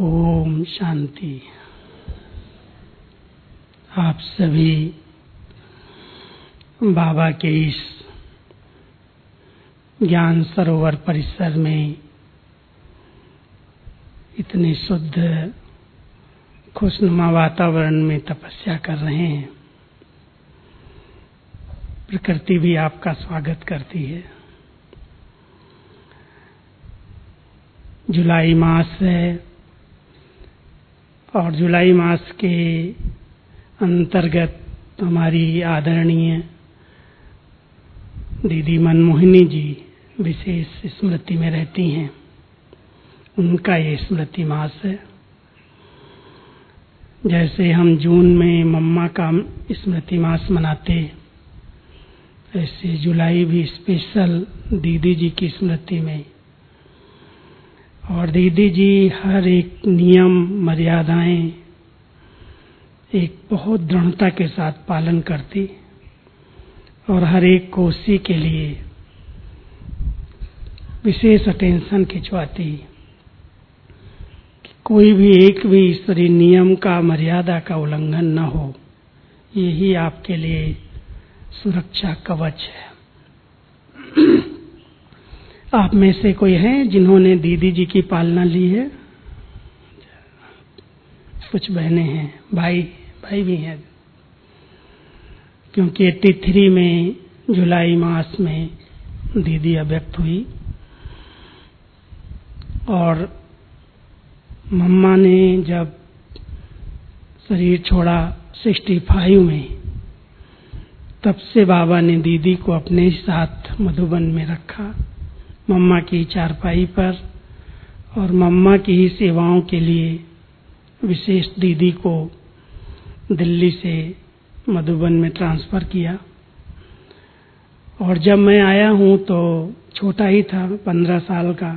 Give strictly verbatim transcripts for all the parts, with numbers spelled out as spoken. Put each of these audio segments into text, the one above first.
ओम शांति। आप सभी बाबा के इस ज्ञान सरोवर परिसर में इतने शुद्ध खुशनुमा वातावरण में तपस्या कर रहे हैं। प्रकृति भी आपका स्वागत करती है। जुलाई मास है और जुलाई मास के अंतर्गत हमारी आदरणीय दीदी मनमोहिनी जी विशेष स्मृति में रहती हैं। उनका ये स्मृति मास है। जैसे हम जून में मम्मा का स्मृति मास मनाते, ऐसे जुलाई भी स्पेशल दीदी जी की स्मृति में। और दीदी जी हर एक नियम मर्यादाएं एक बहुत दृढ़ता के साथ पालन करती और हर एक को उसी के लिए विशेष अटेंशन खिंचवाती कि कोई भी एक भी ईश्वरीय नियम का मर्यादा का उल्लंघन न हो। यही आपके लिए सुरक्षा कवच है। आप में से कोई हैं जिन्होंने दीदी जी की पालना ली है? कुछ बहनें हैं, भाई भाई भी हैं। क्योंकि तिथि में जुलाई मास में दीदी अव्यक्त हुई और मम्मा ने जब शरीर छोड़ा पैंसठ में, तब से बाबा ने दीदी को अपने साथ मधुबन में रखा, मम्मा की चारपाई पर। और मम्मा की ही सेवाओं के लिए विशेष दीदी को दिल्ली से मधुबन में ट्रांसफ़र किया। और जब मैं आया हूँ तो छोटा ही था, पंद्रह साल का।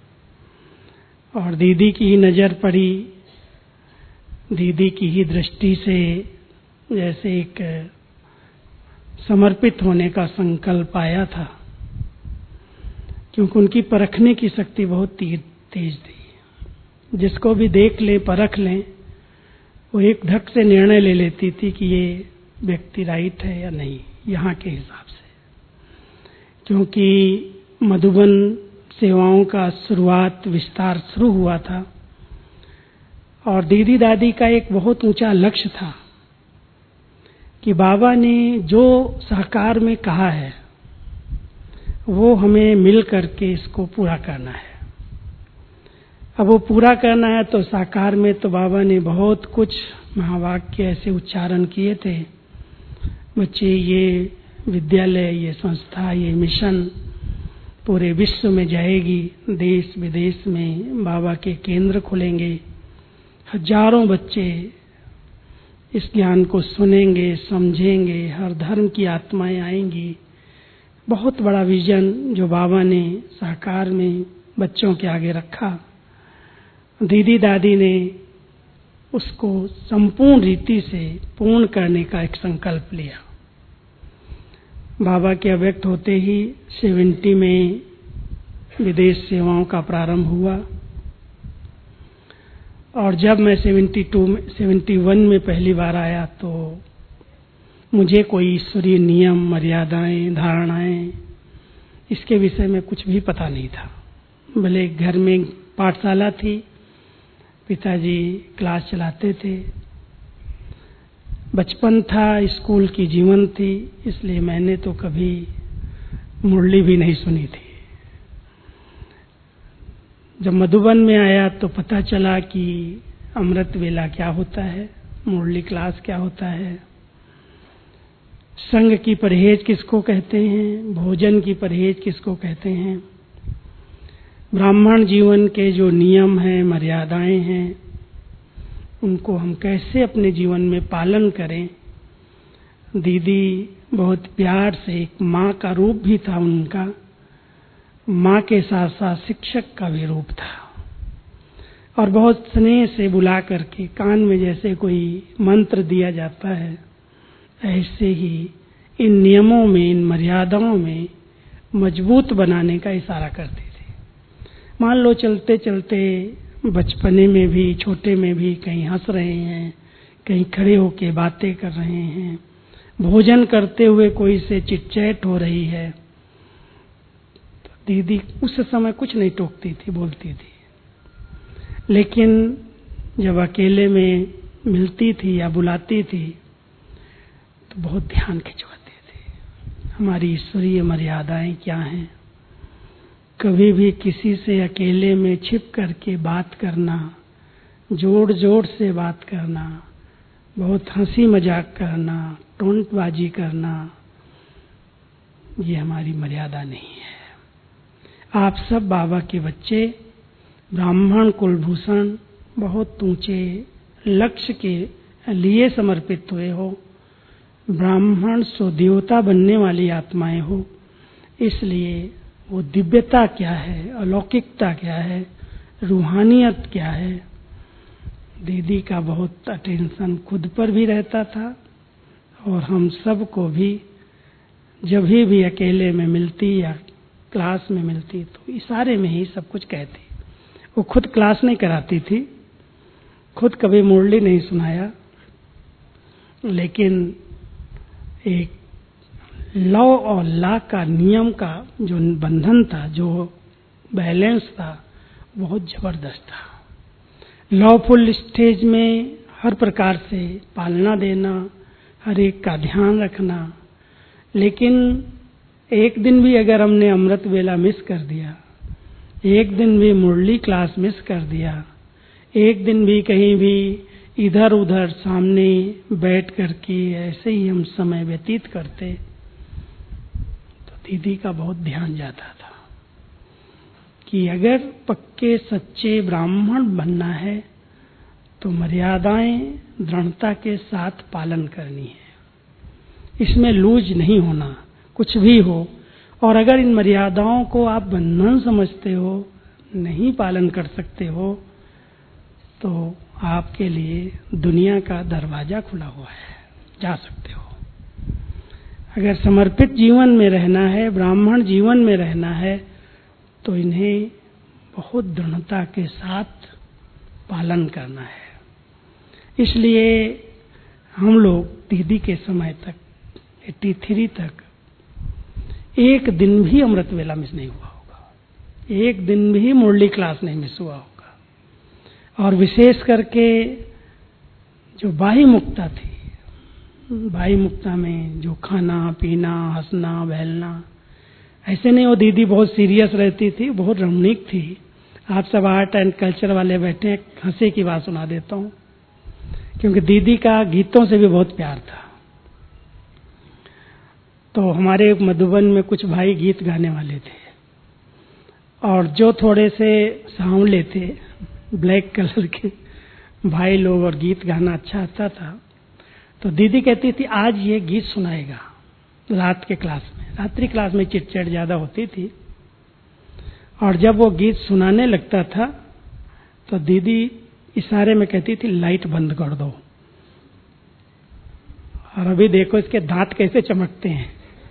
और दीदी की ही नज़र पड़ी, दीदी की ही दृष्टि से जैसे एक समर्पित होने का संकल्प आया था, क्योंकि उनकी परखने की शक्ति बहुत तेज थी। जिसको भी देख लें, परख लें, वो एक धक से निर्णय ले लेती थी कि ये व्यक्ति राइट है या नहीं, यहाँ के हिसाब से। क्योंकि मधुबन सेवाओं का शुरुआत विस्तार शुरू हुआ था और दीदी दादी का एक बहुत ऊंचा लक्ष्य था कि बाबा ने जो साकार में कहा है वो हमें मिल करके इसको पूरा करना है। अब वो पूरा करना है तो साकार में तो बाबा ने बहुत कुछ महावाक्य ऐसे उच्चारण किए थे, बच्चे ये विद्यालय, ये संस्था, ये मिशन पूरे विश्व में जाएगी, देश विदेश में बाबा के केंद्र खुलेंगे, हजारों बच्चे इस ज्ञान को सुनेंगे, समझेंगे, हर धर्म की आत्माएं आएंगी। बहुत बड़ा विजन जो बाबा ने साकार में बच्चों के आगे रखा। दीदी दादी ने उसको संपूर्ण रीति से पूर्ण करने का एक संकल्प लिया। बाबा के अव्यक्त होते ही सत्तर में विदेश सेवाओं का प्रारंभ हुआ। और जब मैं बहत्तर में इकहत्तर में पहली बार आया तो मुझे कोई ईश्वरीय नियम, मर्यादाएं, धारणाएं इसके विषय में कुछ भी पता नहीं था। भले घर में पाठशाला थी, पिताजी क्लास चलाते थे, बचपन था, स्कूल की जीवन थी, इसलिए मैंने तो कभी मुरली भी नहीं सुनी थी। जब मधुबन में आया तो पता चला कि अमृत वेला क्या होता है, मुरली क्लास क्या होता है, संग की परहेज किसको कहते हैं, भोजन की परहेज किसको कहते हैं, ब्राह्मण जीवन के जो नियम हैं, मर्यादाएं हैं, उनको हम कैसे अपने जीवन में पालन करें। दीदी बहुत प्यार से, एक माँ का रूप भी था उनका, माँ के साथ साथ शिक्षक का भी रूप था। और बहुत स्नेह से बुला करके कान में जैसे कोई मंत्र दिया जाता है, ऐसे ही इन नियमों में, इन मर्यादाओं में मजबूत बनाने का इशारा करती थी। मान लो चलते चलते बचपने में भी, छोटे में भी कहीं हंस रहे हैं, कहीं खड़े होके बातें कर रहे हैं, भोजन करते हुए कोई से चिटचैट हो रही है, तो दीदी उस समय कुछ नहीं टोकती थी, बोलती थी। लेकिन जब अकेले में मिलती थी या बुलाती थी तो बहुत ध्यान खिंचवाती थी। हमारी ईश्वरीय मर्यादाएं क्या हैं? कभी भी किसी से अकेले में छिप करके बात करना, जोर जोर से बात करना, बहुत हंसी मजाक करना, टोंटबाजी करना, ये हमारी मर्यादा नहीं है। आप सब बाबा के बच्चे, ब्राह्मण कुलभूषण, बहुत ऊंचे लक्ष्य के लिए समर्पित हुए हो, ब्राह्मण सो देवता बनने वाली आत्माएं हो। इसलिए वो दिव्यता क्या है, अलौकिकता क्या है, रूहानियत क्या है, दीदी का बहुत अटेंशन खुद पर भी रहता था और हम सब को भी जब भी, भी अकेले में मिलती या क्लास में मिलती तो इशारे में ही सब कुछ कहती। वो खुद क्लास नहीं कराती थी, खुद कभी मुरली नहीं सुनाया, लेकिन एक लव और ला का नियम का जो बंधन था, जो बैलेंस था, बहुत जबरदस्त था। लवफुल स्टेज में हर प्रकार से पालना देना, हर एक का ध्यान रखना, लेकिन एक दिन भी अगर हमने अमृत वेला मिस कर दिया, एक दिन भी मुरली क्लास मिस कर दिया, एक दिन भी कहीं भी इधर उधर सामने बैठ करके ऐसे ही हम समय व्यतीत करते तो दीदी का बहुत ध्यान जाता था कि अगर पक्के सच्चे ब्राह्मण बनना है तो मर्यादाएं दृढ़ता के साथ पालन करनी है। इसमें लूज नहीं होना, कुछ भी हो। और अगर इन मर्यादाओं को आप बंधन समझते हो, नहीं पालन कर सकते हो, तो आपके लिए दुनिया का दरवाजा खुला हुआ है, जा सकते हो। अगर समर्पित जीवन में रहना है, ब्राह्मण जीवन में रहना है, तो इन्हें बहुत दृढ़ता के साथ पालन करना है। इसलिए हम लोग दीदी के समय तक, तिरासी तक, एक दिन भी अमृत वेला मिस नहीं हुआ होगा, एक दिन भी मुरली क्लास नहीं मिस हुआ होगा। और विशेष करके जो बाही मुक्ता थी, बाही मुक्ता में जो खाना पीना, हंसना बहलना, ऐसे नहीं। वो दीदी बहुत सीरियस रहती थी, बहुत रमणीक थी। आप सब आर्ट एंड कल्चर वाले बैठे हैं, हंसी की बात सुना देता हूँ, क्योंकि दीदी का गीतों से भी बहुत प्यार था। तो हमारे मधुबन में कुछ भाई गीत गाने वाले थे, और जो थोड़े से सांवले थे, ब्लैक कलर के भाई लोग, और गीत गाना अच्छा आता था, तो दीदी कहती थी आज ये गीत सुनाएगा रात के क्लास में। रात्रि क्लास में चिटचैट ज्यादा होती थी, और जब वो गीत सुनाने लगता था तो दीदी इशारे में कहती थी लाइट बंद कर दो। और अभी देखो इसके दांत कैसे चमकते हैं।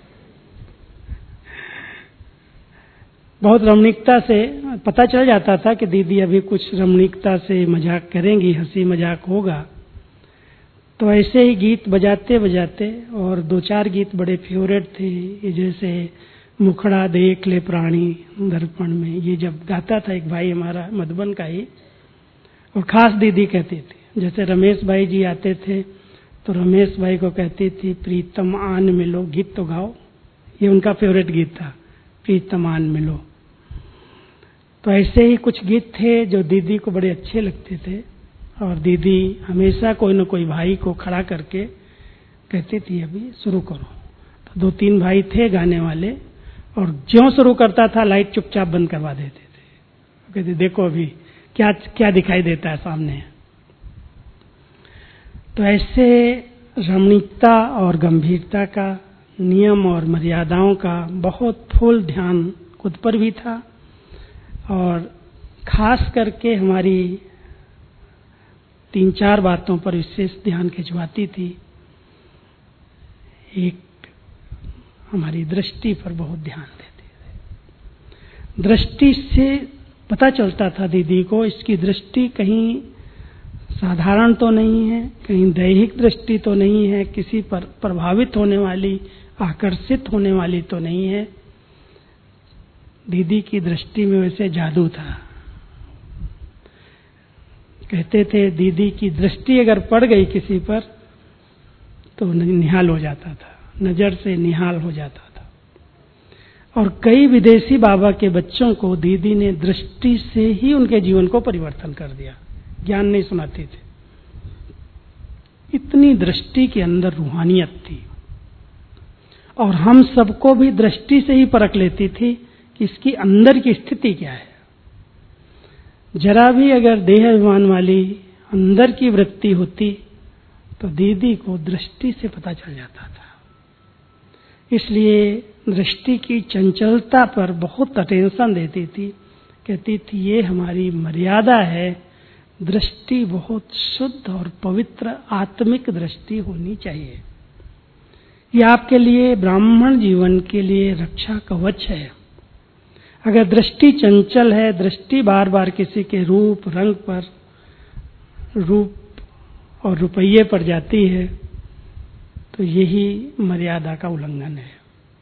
बहुत रमणीकता से पता चल जाता था कि दीदी अभी कुछ रमणीकता से मजाक करेंगी, हंसी मजाक होगा। तो ऐसे ही गीत बजाते बजाते, और दो चार गीत बड़े फेवरेट थे, जैसे मुखड़ा देख ले प्राणी दर्पण में, ये जब गाता था एक भाई हमारा मधुबन का ही, और खास दीदी कहती थी। जैसे रमेश भाई जी आते थे तो रमेश भाई को कहती थी प्रीतम आन मिलो, गीत तो गाओ। ये उनका फेवरेट गीत था, प्रीतम आन मिलो। तो ऐसे ही कुछ गीत थे जो दीदी को बड़े अच्छे लगते थे, और दीदी हमेशा कोई न कोई भाई को खड़ा करके कहती थी अभी शुरू करो। तो दो तीन भाई थे गाने वाले, और ज्यों शुरू करता था लाइट चुपचाप बंद करवा देते थे। कहते देखो अभी क्या क्या दिखाई देता है सामने। तो ऐसे रमणीकता और गंभीरता का, नियम और मर्यादाओं का बहुत फुल ध्यान खुद पर भी था, और खास करके हमारी तीन चार बातों पर विशेष ध्यान खिंचवाती थी। एक, हमारी दृष्टि पर बहुत ध्यान देती थी। दृष्टि से पता चलता था दीदी को इसकी दृष्टि कहीं साधारण तो नहीं है, कहीं दैहिक दृष्टि तो नहीं है, किसी पर प्रभावित होने वाली, आकर्षित होने वाली तो नहीं है। दीदी की दृष्टि में वैसे जादू था। कहते थे दीदी की दृष्टि अगर पड़ गई किसी पर तो निहाल हो जाता था, नजर से निहाल हो जाता था। और कई विदेशी बाबा के बच्चों को दीदी ने दृष्टि से ही उनके जीवन को परिवर्तन कर दिया, ज्ञान नहीं सुनाती थी। इतनी दृष्टि के अंदर रूहानियत थी। और हम सबको भी दृष्टि से ही परख लेती थी कि इसकी अंदर की स्थिति क्या है। जरा भी अगर देह अभिमान वाली अंदर की वृत्ति होती तो दीदी को दृष्टि से पता चल जाता था। इसलिए दृष्टि की चंचलता पर बहुत अटेंशन देती थी। कहती थी ये हमारी मर्यादा है, दृष्टि बहुत शुद्ध और पवित्र आत्मिक दृष्टि होनी चाहिए। ये आपके लिए, ब्राह्मण जीवन के लिए रक्षा कवच है। अगर दृष्टि चंचल है, दृष्टि बार बार किसी के रूप रंग पर, रूप और रुपये पर जाती है तो यही मर्यादा का उल्लंघन है।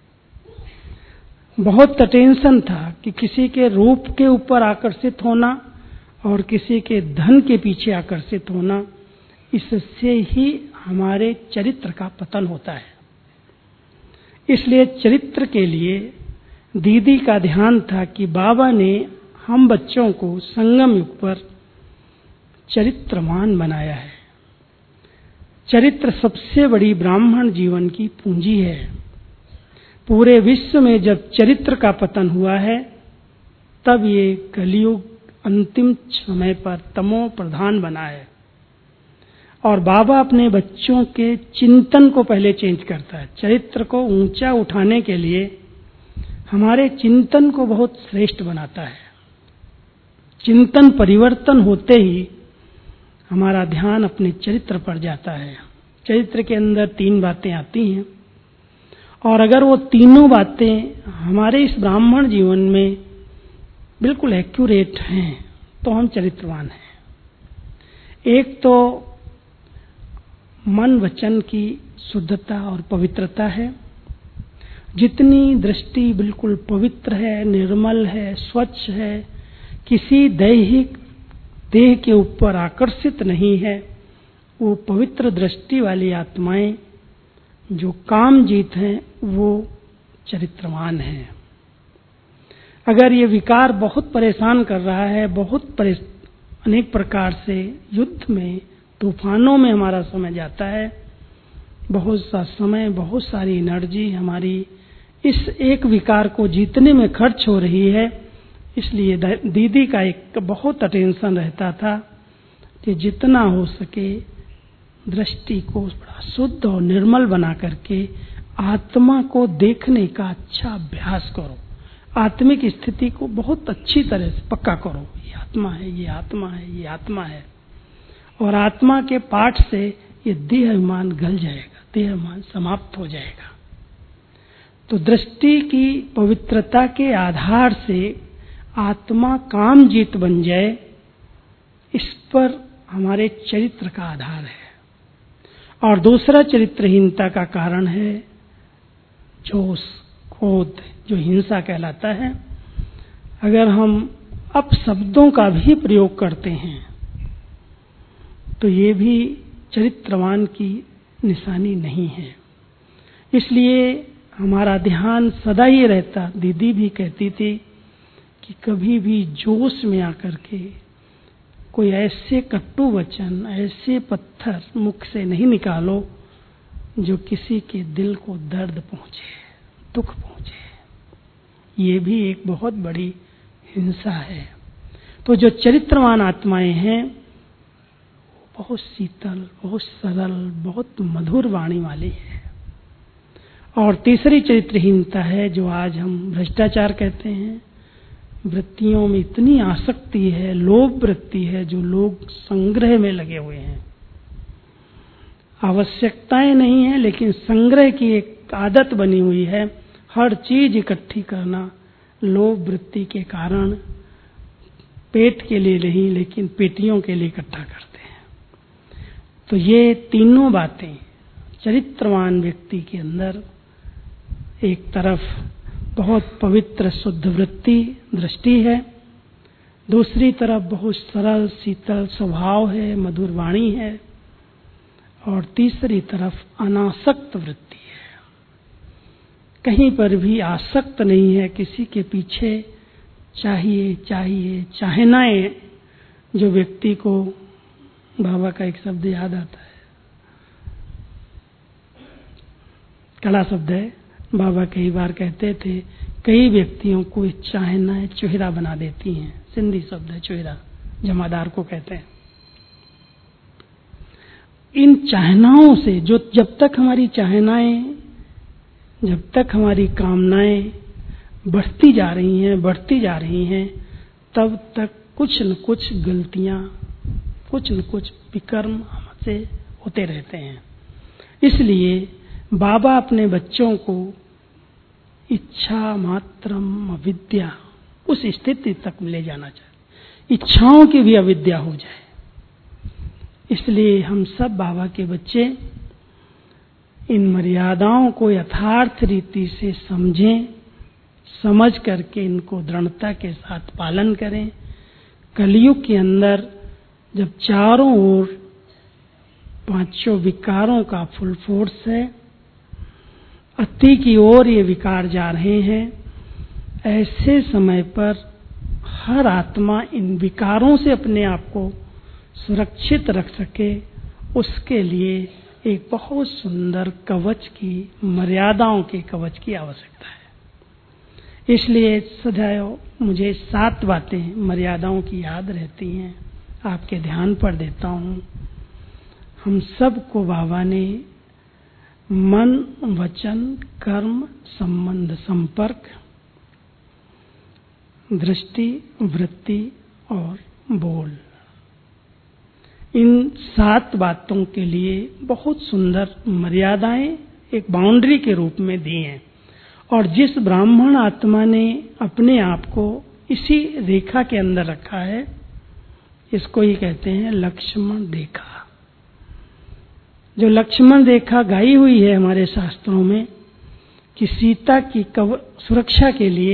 बहुत टेंशन था कि किसी के रूप के ऊपर आकर्षित होना और किसी के धन के पीछे आकर्षित होना, इससे ही हमारे चरित्र का पतन होता है। इसलिए चरित्र के लिए दीदी का ध्यान था कि बाबा ने हम बच्चों को संगम युग पर चरित्रवान बनाया है। चरित्र सबसे बड़ी ब्राह्मण जीवन की पूंजी है। पूरे विश्व में जब चरित्र का पतन हुआ है तब ये कलियुग अंतिम समय पर तमो प्रधान बना है। और बाबा अपने बच्चों के चिंतन को पहले चेंज करता है। चरित्र को ऊंचा उठाने के लिए हमारे चिंतन को बहुत श्रेष्ठ बनाता है। चिंतन परिवर्तन होते ही हमारा ध्यान अपने चरित्र पर जाता है। चरित्र के अंदर तीन बातें आती हैं और अगर वो तीनों बातें हमारे इस ब्राह्मण जीवन में बिल्कुल एक्यूरेट हैं तो हम चरित्रवान हैं। एक तो मन वचन की शुद्धता और पवित्रता है। जितनी दृष्टि बिल्कुल पवित्र है, निर्मल है, स्वच्छ है, किसी दैहिक देह के ऊपर आकर्षित नहीं है, वो पवित्र दृष्टि वाली आत्माएं जो काम जीत हैं वो चरित्रवान हैं। अगर ये विकार बहुत परेशान कर रहा है, बहुत अनेक प्रकार से युद्ध में, तूफानों में हमारा समय जाता है, बहुत सा समय, बहुत सारी एनर्जी हमारी इस एक विकार को जीतने में खर्च हो रही है। इसलिए दीदी का एक बहुत अटेंशन रहता था कि जितना हो सके दृष्टि को बड़ा शुद्ध और निर्मल बना करके आत्मा को देखने का अच्छा अभ्यास करो। आत्मिक स्थिति को बहुत अच्छी तरह से पक्का करो। ये आत्मा है, ये आत्मा है, ये आत्मा है। और आत्मा के पाठ से ये देह अभिमान गल जाएगा, देह अभिमान समाप्त हो जाएगा। तो दृष्टि की पवित्रता के आधार से आत्मा काम जीत बन जाए, इस पर हमारे चरित्र का आधार है। और दूसरा चरित्रहीनता का कारण है जोश, क्रोध, जो हिंसा कहलाता है। अगर हम अपशब्दों का भी प्रयोग करते हैं तो ये भी चरित्रवान की निशानी नहीं है। इसलिए हमारा ध्यान सदा ही रहता। दीदी भी कहती थी कि कभी भी जोश में आकर के कोई ऐसे कटु वचन, ऐसे पत्थर मुख से नहीं निकालो जो किसी के दिल को दर्द पहुंचे, दुख पहुंचे। ये भी एक बहुत बड़ी हिंसा है। तो जो चरित्रवान आत्माएं हैं बहुत शीतल, बहुत सरल, बहुत मधुर वाणी वाली है। और तीसरी चरित्रहीनता है जो आज हम भ्रष्टाचार कहते हैं। वृत्तियों में इतनी आसक्ति है, लोभ वृत्ति है, जो लोग संग्रह में लगे हुए हैं। आवश्यकताएं नहीं है लेकिन संग्रह की एक आदत बनी हुई है, हर चीज इकट्ठी करना। लोभ वृत्ति के कारण पेट के लिए नहीं लेकिन पेटियों के लिए इकट्ठा करते हैं। तो ये तीनों बातें चरित्रवान व्यक्ति के अंदर एक तरफ बहुत पवित्र शुद्ध वृत्ति दृष्टि है, दूसरी तरफ बहुत सरल शीतल स्वभाव है, मधुर वाणी है, और तीसरी तरफ अनासक्त वृत्ति है। कहीं पर भी आसक्त नहीं है, किसी के पीछे चाहिए चाहिए चाहनाएं, जो व्यक्ति को बाबा का एक शब्द याद आता है, कड़ा शब्द है। बाबा कई बार कहते थे कई व्यक्तियों को चाहनाएं चोहरा बना देती हैं। सिंधी शब्द है चोहरा, जमादार को कहते हैं। इन चाहनाओं से जो जब तक हमारी चाहनाएं, जब तक हमारी कामनाएं बढ़ती जा रही हैं बढ़ती जा रही हैं तब तक कुछ न कुछ गलतियां, कुछ न कुछ विकर्म हमसे होते रहते हैं। इसलिए बाबा अपने बच्चों को इच्छा मात्रम अविद्या उस स्थिति तक ले जाना चाहते, इच्छाओं की भी अविद्या हो जाए। इसलिए हम सब बाबा के बच्चे इन मर्यादाओं को यथार्थ रीति से समझें, समझ करके इनको दृढ़ता के साथ पालन करें। कलयुग के अंदर जब चारों ओर पांचों विकारों का फुल फोर्स है, अति की ओर ये विकार जा रहे हैं, ऐसे समय पर हर आत्मा इन विकारों से अपने आप को सुरक्षित रख सके, उसके लिए एक बहुत सुंदर कवच की, मर्यादाओं के कवच की आवश्यकता है। इसलिए सदैव मुझे सात बातें मर्यादाओं की याद रहती हैं, आपके ध्यान पर देता हूँ। हम सबको बाबा ने मन, वचन, कर्म, संबंध, संपर्क, दृष्टि, वृत्ति और बोल, इन सात बातों के लिए बहुत सुंदर मर्यादाएं एक बाउंड्री के रूप में दी हैं। और जिस ब्राह्मण आत्मा ने अपने आप को इसी रेखा के अंदर रखा है, इसको ही कहते हैं लक्ष्मण रेखा। जो लक्ष्मण रेखा गाई हुई है हमारे शास्त्रों में कि सीता की सुरक्षा के लिए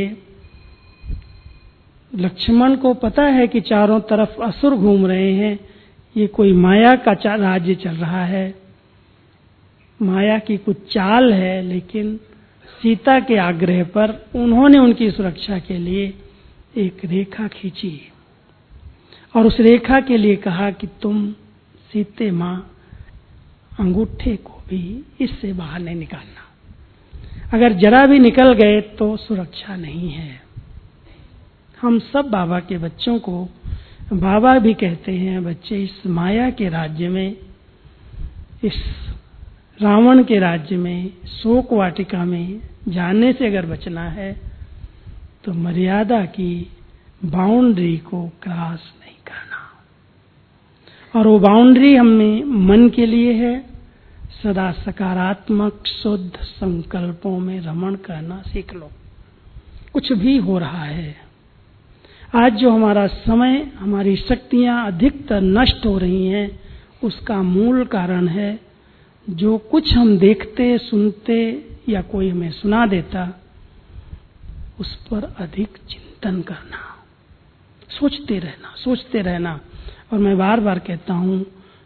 लक्ष्मण को पता है कि चारों तरफ असुर घूम रहे हैं, ये कोई माया का राज्य चल रहा है, माया की कुछ चाल है, लेकिन सीता के आग्रह पर उन्होंने उनकी सुरक्षा के लिए एक रेखा खींची और उस रेखा के लिए कहा कि तुम सीते माँ अंगूठे को भी इससे बाहर नहीं निकालना, अगर जरा भी निकल गए तो सुरक्षा नहीं है। हम सब बाबा के बच्चों को बाबा भी कहते हैं, बच्चे इस माया के राज्य में, इस रावण के राज्य में, शोक वाटिका में जाने से अगर बचना है तो मर्यादा की बाउंड्री को क्रॉस नहीं करना। और वो बाउंड्री हमें मन के लिए है, सदा सकारात्मक शुद्ध संकल्पों में रमण करना सीख लो। कुछ भी हो रहा है, आज जो हमारा समय, हमारी शक्तियां अधिकतर नष्ट हो रही हैं, उसका मूल कारण है जो कुछ हम देखते सुनते या कोई हमें सुना देता, उस पर अधिक चिंतन करना, सोचते रहना सोचते रहना। और मैं बार बार कहता हूं,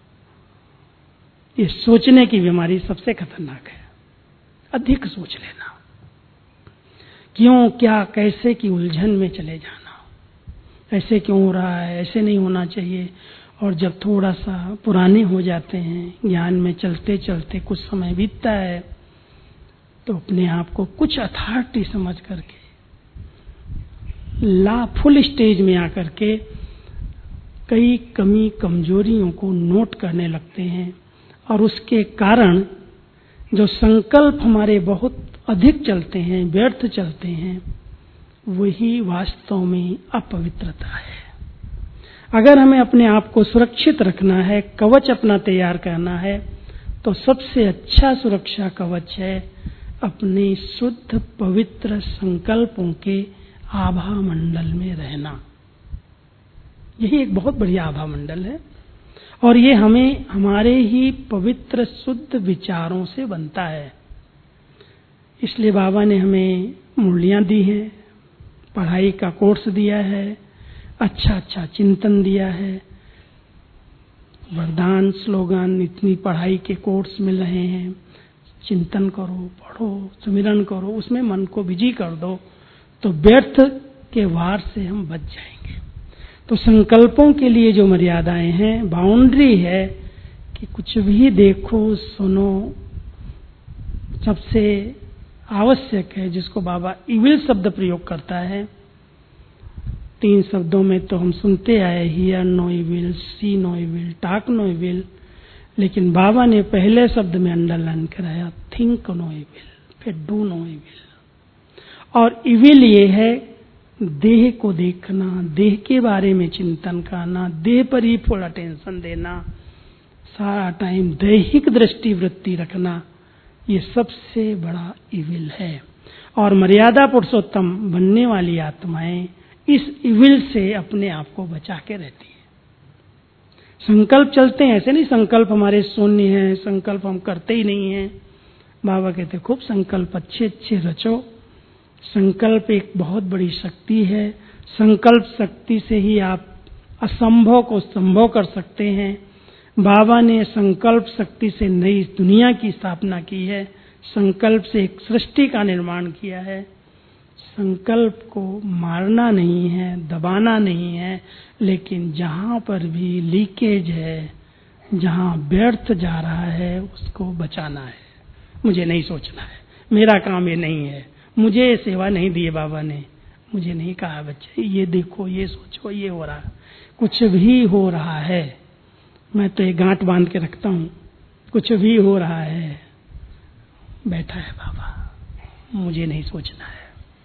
ये सोचने की बीमारी सबसे खतरनाक है। अधिक सोच लेना, क्यों क्या कैसे की उलझन में चले जाना, ऐसे क्यों हो रहा है, ऐसे नहीं होना चाहिए। और जब थोड़ा सा पुराने हो जाते हैं, ज्ञान में चलते चलते कुछ समय बीतता है, तो अपने आप को कुछ अथॉरिटी समझ करके ला फुल स्टेज में आकर के कई कमी कमजोरियों को नोट करने लगते हैं। और उसके कारण जो संकल्प हमारे बहुत अधिक चलते हैं, व्यर्थ चलते हैं, वही वास्तव में अपवित्रता है। अगर हमें अपने आप को सुरक्षित रखना है, कवच अपना तैयार करना है, तो सबसे अच्छा सुरक्षा कवच है अपने शुद्ध पवित्र संकल्पों के आभा मंडल में रहना। यही एक बहुत बढ़िया आभा मंडल है और ये हमें हमारे ही पवित्र शुद्ध विचारों से बनता है। इसलिए बाबा ने हमें मुरलियां दी हैं, पढ़ाई का कोर्स दिया है, अच्छा अच्छा चिंतन दिया है, वरदान स्लोगन, इतनी पढ़ाई के कोर्स मिल रहे हैं। चिंतन करो, पढ़ो, सुमिरन करो, उसमें मन को बिजी कर दो तो व्यर्थ के वार से हम बच जाएंगे। तो संकल्पों के लिए जो मर्यादाएं हैं, बाउंड्री है कि कुछ भी देखो सुनो, सबसे आवश्यक है जिसको बाबा इविल शब्द प्रयोग करता है। तीन शब्दों में तो हम सुनते आए, hear no evil, see no evil, talk no evil, लेकिन बाबा ने पहले शब्द में अंडरलाइन कराया, थिंक नो इविल, फिर डू नो इविल। और इविल ये है देह को देखना, देह के बारे में चिंतन करना, देह पर ही फुल अटेंशन देना, सारा टाइम दैहिक दृष्टि वृत्ति रखना, ये सबसे बड़ा इविल है। और मर्यादा पुरुषोत्तम बनने वाली आत्माएं इस इविल से अपने आप को बचा के रहती है। संकल्प चलते हैं, ऐसे नहीं संकल्प हमारे शून्य हैं, संकल्प हम करते ही नहीं हैं। बाबा कहते खूब संकल्प अच्छे अच्छे रचो। संकल्प एक बहुत बड़ी शक्ति है। संकल्प शक्ति से ही आप असंभव को संभव कर सकते हैं। बाबा ने संकल्प शक्ति से नई दुनिया की स्थापना की है, संकल्प से एक सृष्टि का निर्माण किया है। संकल्प को मारना नहीं है, दबाना नहीं है, लेकिन जहां पर भी लीकेज है, जहां व्यर्थ जा रहा है, उसको बचाना है। मुझे नहीं सोचना है, मेरा काम ये नहीं है, मुझे ये सेवा नहीं दी है बाबा ने, मुझे नहीं कहा बच्चे ये देखो, ये सोचो, ये हो रहा है, कुछ भी हो रहा है, मैं तो एक गांठ बांध के रखता हूं, कुछ भी हो रहा है, बैठा है बाबा, मुझे नहीं सोचना है।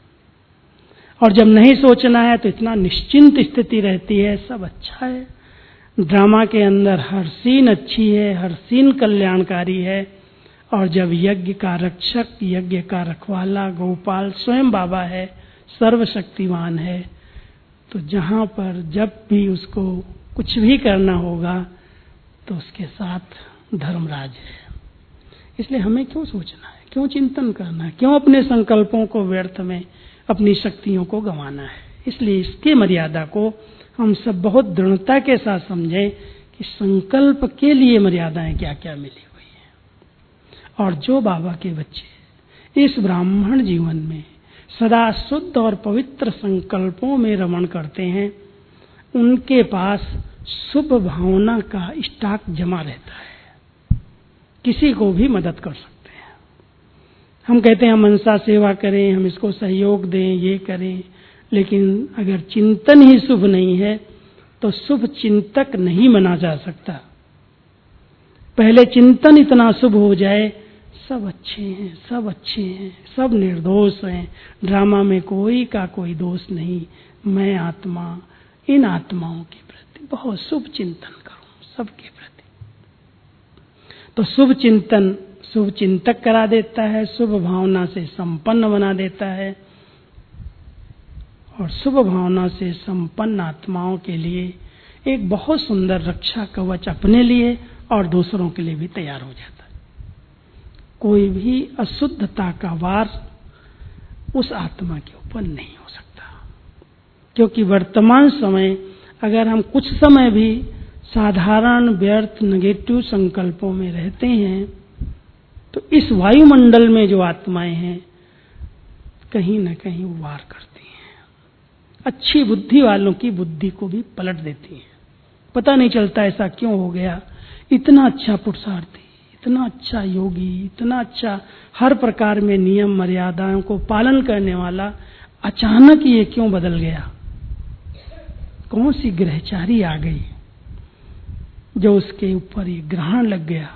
और जब नहीं सोचना है तो इतना निश्चिंत स्थिति रहती है, सब अच्छा है। ड्रामा के अंदर हर सीन अच्छी है, हर सीन कल्याणकारी है। और जब यज्ञ का रक्षक, यज्ञ का रखवाला गोपाल स्वयं बाबा है, सर्वशक्तिमान है, तो जहां पर जब भी उसको कुछ भी करना होगा तो उसके साथ धर्मराज है। इसलिए हमें क्यों सोचना है, क्यों चिंतन करना है, क्यों अपने संकल्पों को व्यर्थ में, अपनी शक्तियों को गंवाना है। इसलिए इसके मर्यादा को हम सब बहुत दृढ़ता के साथ समझें कि संकल्प के लिए मर्यादाएं क्या क्या मिली हुई हैं। और जो बाबा के बच्चे इस ब्राह्मण जीवन में सदा शुद्ध और पवित्र संकल्पों में रमण करते हैं, उनके पास शुभ भावना का स्टॉक जमा रहता है, किसी को भी मदद कर सकते हैं। हम कहते हैं हम मनसा सेवा करें, हम इसको सहयोग दें, ये करें, लेकिन अगर चिंतन ही शुभ नहीं है तो शुभ चिंतक नहीं बना जा सकता। पहले चिंतन इतना शुभ हो जाए, सब अच्छे हैं, सब अच्छे हैं, सब निर्दोष हैं, ड्रामा में कोई का कोई दोष नहीं, मैं आत्मा इन आत्माओं के प्रति बहुत शुभ चिंतन करूं, सबके प्रति। तो शुभ चिंतन शुभ चिंतक करा देता है, शुभ भावना से संपन्न बना देता है, और शुभ भावना से संपन्न आत्माओं के लिए एक बहुत सुंदर रक्षा कवच अपने लिए और दूसरों के लिए भी तैयार हो जाता है। कोई भी अशुद्धता का वार उस आत्मा के ऊपर नहीं हो सकता, क्योंकि वर्तमान समय अगर हम कुछ समय भी साधारण व्यर्थ नेगेटिव संकल्पों में रहते हैं तो इस वायुमंडल में जो आत्माएं हैं कहीं न कहीं वार करती हैं, अच्छी बुद्धि वालों की बुद्धि को भी पलट देती हैं। पता नहीं चलता ऐसा क्यों हो गया, इतना अच्छा पुरुषार्थी, इतना अच्छा योगी, इतना अच्छा हर प्रकार में नियम मर्यादाओं को पालन करने वाला, अचानक ये क्यों बदल गया, कौन सी ग्रहचारी आ गई जो उसके ऊपर ये ग्रहण लग गया।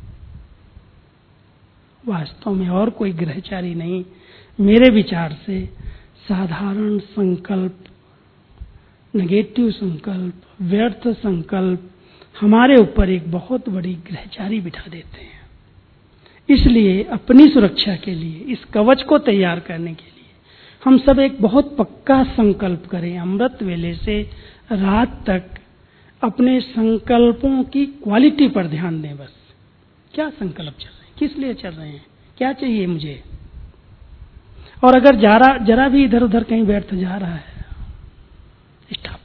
वास्तव में और कोई ग्रहचारी नहीं, मेरे विचार से साधारण संकल्प, नेगेटिव संकल्प, व्यर्थ संकल्प हमारे ऊपर एक बहुत बड़ी ग्रहचारी बिठा देते हैं। इसलिए अपनी सुरक्षा के लिए, इस कवच को तैयार करने के लिए हम सब एक बहुत पक्का संकल्प करें, अमृत वेले से रात तक अपने संकल्पों की क्वालिटी पर ध्यान दें। बस क्या संकल्प चल रहे हैं, किस लिए चल रहे हैं, क्या चाहिए मुझे। और अगर जरा जरा भी इधर उधर कहीं व्यर्थ जा रहा है, स्टॉप।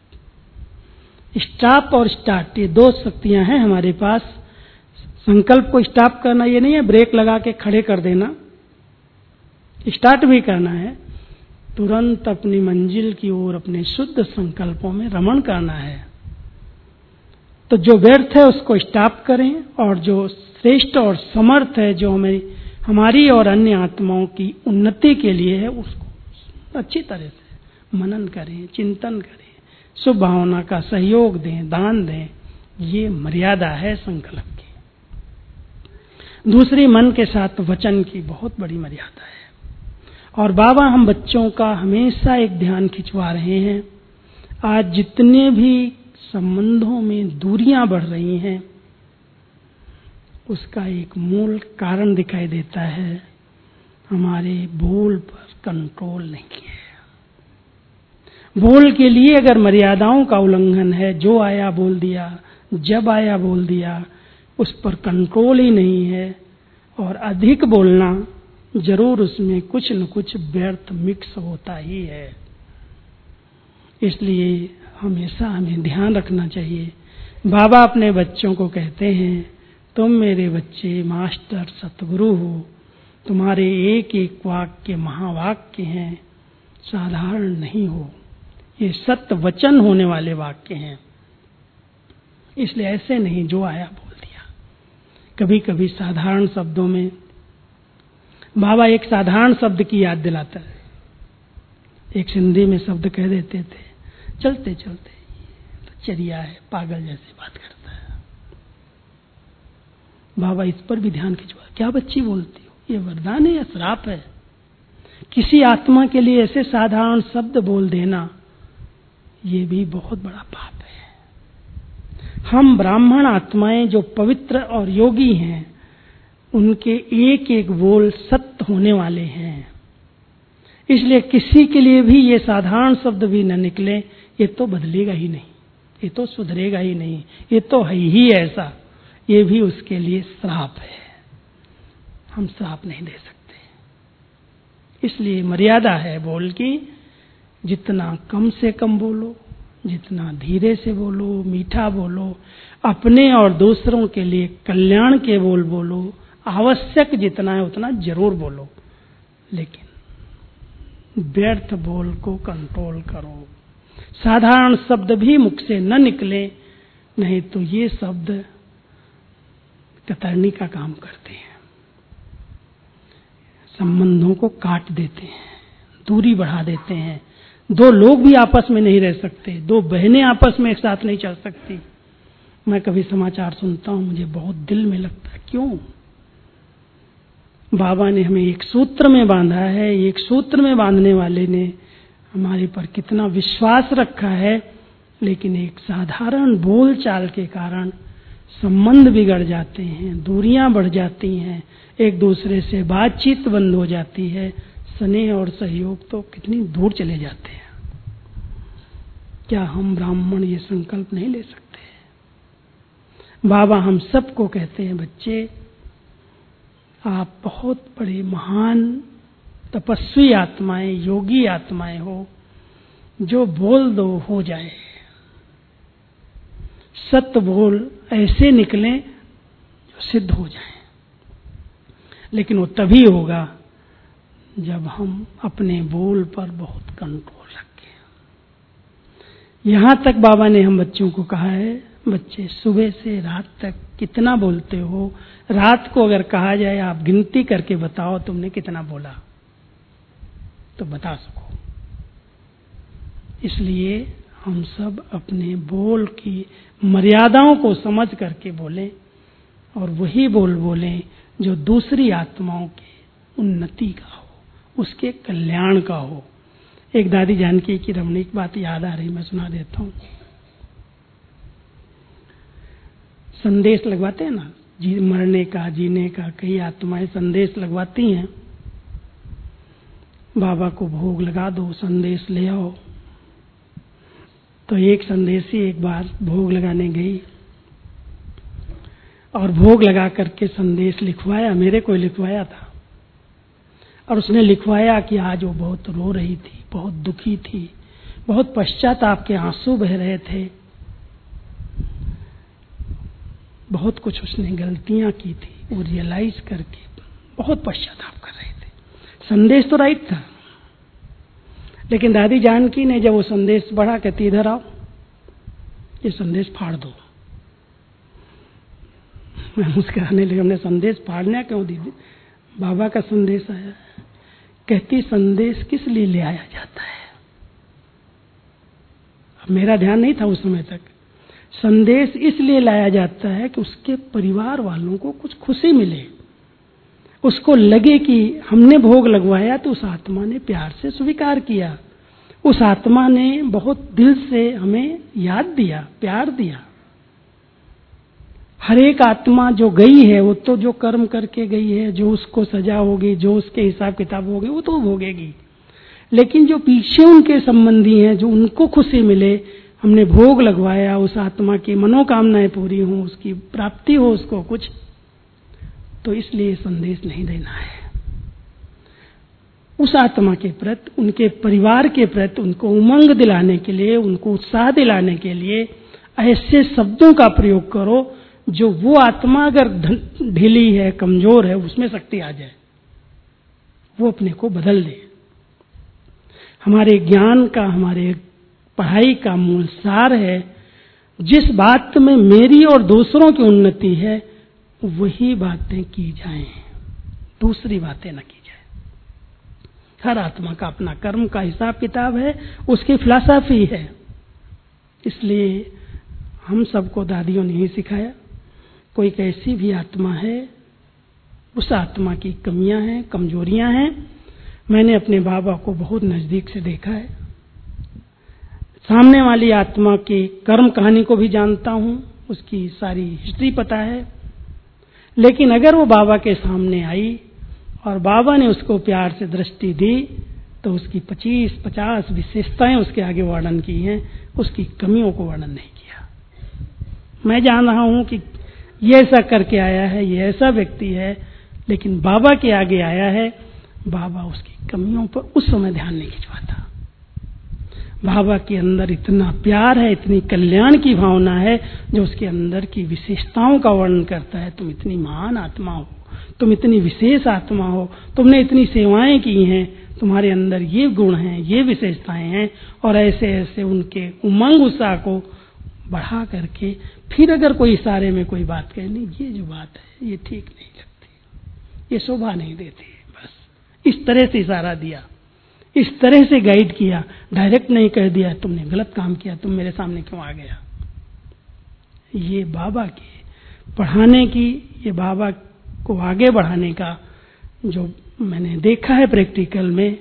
स्टॉप और स्टार्ट, ये दो शक्तियां हैं हमारे पास। संकल्प को स्टॉप करना ये नहीं है ब्रेक लगा के खड़े कर देना, स्टार्ट भी करना है। तुरंत अपनी मंजिल की ओर अपने शुद्ध संकल्पों में रमण करना है। तो जो व्यर्थ है उसको स्टॉप करें, और जो श्रेष्ठ और समर्थ है, जो हमें हमारी और अन्य आत्माओं की उन्नति के लिए है, उसको अच्छी तरह से मनन करें, चिंतन करें, शुभ भावना का सहयोग दें, दान दें। ये मर्यादा है संकल्प की। दूसरी, मन के साथ वचन की बहुत बड़ी मर्यादा है। और बाबा हम बच्चों का हमेशा एक ध्यान खिंचवा रहे हैं। आज जितने भी संबंधों में दूरियां बढ़ रही हैं, उसका एक मूल कारण दिखाई देता है, हमारे बोल पर कंट्रोल नहीं किया। बोल के लिए अगर मर्यादाओं का उल्लंघन है, जो आया बोल दिया, जब आया बोल दिया, उस पर कंट्रोल ही नहीं है, और अधिक बोलना जरूर उसमें कुछ न कुछ व्यर्थ मिक्स होता ही है। इसलिए हमेशा हमें ध्यान रखना चाहिए। बाबा अपने बच्चों को कहते हैं, तुम मेरे बच्चे मास्टर सतगुरु हो, तुम्हारे एक एक वाक्य महावाक्य हैं, साधारण नहीं हो, ये सत्य वचन होने वाले वाक्य हैं। इसलिए ऐसे नहीं जो आया बोल दिया। कभी कभी साधारण शब्दों में बाबा एक साधारण शब्द की याद दिलाता है। एक सिंधी में शब्द कह देते थे, चलते चलते तो चरिया है, पागल जैसे बात करता है। बाबा इस पर भी ध्यान खिंचवा, क्या बच्ची बोलती हो, ये वरदान है या श्राप है। किसी आत्मा के लिए ऐसे साधारण शब्द बोल देना, ये भी बहुत बड़ा पाप है। हम ब्राह्मण आत्माएं जो पवित्र और योगी हैं, उनके एक एक बोल सत्य होने वाले हैं। इसलिए किसी के लिए भी ये साधारण शब्द भी न निकले, ये तो बदलेगा ही नहीं, ये तो सुधरेगा ही नहीं, ये तो है ही ऐसा, ये भी उसके लिए श्राप है। हम श्राप नहीं दे सकते। इसलिए मर्यादा है बोल की। जितना कम से कम बोलो, जितना धीरे से बोलो, मीठा बोलो, अपने और दूसरों के लिए कल्याण के बोल बोलो, आवश्यक जितना है उतना जरूर बोलो, लेकिन व्यर्थ बोल को कंट्रोल करो। साधारण शब्द भी मुख से न निकले, नहीं तो ये शब्द कतरनी का काम करते हैं, संबंधों को काट देते हैं, दूरी बढ़ा देते हैं। दो लोग भी आपस में नहीं रह सकते, दो बहनें आपस में एक साथ नहीं चल सकती। मैं कभी समाचार सुनता हूं, मुझे बहुत दिल में लगता है, क्यों? बाबा ने हमें एक सूत्र में बांधा है, एक सूत्र में बांधने वाले ने हमारे पर कितना विश्वास रखा है, लेकिन एक साधारण बोल चाल के कारण संबंध बिगड़ जाते हैं, दूरियां बढ़ जाती हैं, एक दूसरे से बातचीत बंद हो जाती है, स्नेह और सहयोग तो कितनी दूर चले जाते हैं। क्या हम ब्राह्मण ये संकल्प नहीं ले सकते? बाबा हम सबको कहते हैं, बच्चे आप बहुत बड़े महान तपस्वी आत्माएं, योगी आत्माएं हो, जो बोल दो हो जाए। सत्य बोल ऐसे निकले जो सिद्ध हो जाए, लेकिन वो तभी होगा जब हम अपने बोल पर बहुत कंट्रोल रखें। यहां तक बाबा ने हम बच्चों को कहा है, बच्चे सुबह से रात तक कितना बोलते हो? रात को अगर कहा जाए आप गिनती करके बताओ तुमने कितना बोला, तो बता सको। इसलिए हम सब अपने बोल की मर्यादाओं को समझ करके बोलें, और वही बोल बोलें जो दूसरी आत्माओं की उन्नति का हो, उसके कल्याण का हो। एक दादी जानकी की रमणीक बात याद आ रही, मैं सुना देता हूँ। संदेश लगवाते हैं ना, जी मरने का, जीने का, कई आत्माएं संदेश लगवाती हैं। बाबा को भोग लगा दो, संदेश ले आओ। तो एक संदेशी एक बार भोग लगाने गई और भोग लगा करके संदेश लिखवाया, मेरे को लिखवाया था। और उसने लिखवाया कि आज वो बहुत रो रही थी, बहुत दुखी थी, बहुत पश्चाताप के आंसू बह रहे थे, बहुत कुछ उसने गलतियां की थी, वो रियलाइज करके बहुत पश्चाताप कर रहे थे। संदेश तो राइट था, लेकिन दादी जानकी ने जब वो संदेश बढ़ा, कहती इधर आओ, ये संदेश फाड़ दो। मैं मुस्कुराने लगी, हमने संदेश फाड़ना क्यों दीदी, बाबा का संदेश आया। कहती संदेश किस लिए ले आया जाता है। अब मेरा ध्यान नहीं था उस समय तक। संदेश इसलिए लाया जाता है कि उसके परिवार वालों को कुछ खुशी मिले, उसको लगे कि हमने भोग लगवाया तो उस आत्मा ने प्यार से स्वीकार किया, उस आत्मा ने बहुत दिल से हमें याद दिया, प्यार दिया। हर एक आत्मा जो गई है वो तो जो कर्म करके गई है, जो उसको सजा होगी, जो उसके हिसाब किताब होगी, वो तो भोगेगी। लेकिन जो पीछे उनके संबंधी हैं, जो उनको खुशी मिले, हमने भोग लगवाया, उस आत्मा की मनोकामनाएं पूरी हों, उसकी प्राप्ति हो उसको कुछ, तो इसलिए संदेश नहीं देना है। उस आत्मा के प्रति, उनके परिवार के प्रति उनको उमंग दिलाने के लिए, उनको उत्साह दिलाने के लिए ऐसे शब्दों का प्रयोग करो जो वो आत्मा अगर ढीली है, कमजोर है, उसमें शक्ति आ जाए, वो अपने को बदल दे। हमारे ज्ञान का, हमारे पढ़ाई का मूल सार है, जिस बात में मेरी और दूसरों की उन्नति है वही बातें की जाएं, दूसरी बातें न की जाए। हर आत्मा का अपना कर्म का हिसाब किताब है, उसकी फिलॉसफी है। इसलिए हम सबको दादियों ने ही सिखाया, कोई कैसी भी आत्मा है, उस आत्मा की कमियां हैं, कमजोरियां हैं। मैंने अपने बाबा को बहुत नजदीक से देखा है, सामने वाली आत्मा की कर्म कहानी को भी जानता हूं, उसकी सारी हिस्ट्री पता है। लेकिन अगर वो बाबा के सामने आई और बाबा ने उसको प्यार से दृष्टि दी तो उसकी पच्चीस पचास विशेषताएं उसके आगे वर्णन की हैं, उसकी कमियों को वर्णन नहीं किया। मैं जान रहा हूं कि ये ऐसा करके आया है, ये ऐसा व्यक्ति है, लेकिन बाबा के आगे आया है, बाबा उसकी कमियों पर उस समय ध्यान नहीं खिंचवाता। बाबा के अंदर इतना प्यार है, इतनी कल्याण की भावना है, जो उसके अंदर की विशेषताओं का वर्णन करता है। तुम इतनी महान आत्मा हो, तुम इतनी विशेष आत्मा हो, तुमने इतनी सेवाएं की हैं, तुम्हारे अंदर ये गुण हैं, ये विशेषताएं हैं, और ऐसे ऐसे उनके उमंग उत्साह को बढ़ा करके फिर अगर कोई इशारे में कोई बात कहे, नहीं ये जो बात है ये ठीक नहीं लगती, ये शोभा नहीं देती, बस इस तरह से इशारा दिया, इस तरह से गाइड किया, डायरेक्ट नहीं कह दिया तुमने गलत काम किया, तुम मेरे सामने क्यों आ गया। ये बाबा के पढ़ाने की, ये बाबा को आगे बढ़ाने का जो मैंने देखा है प्रैक्टिकल में,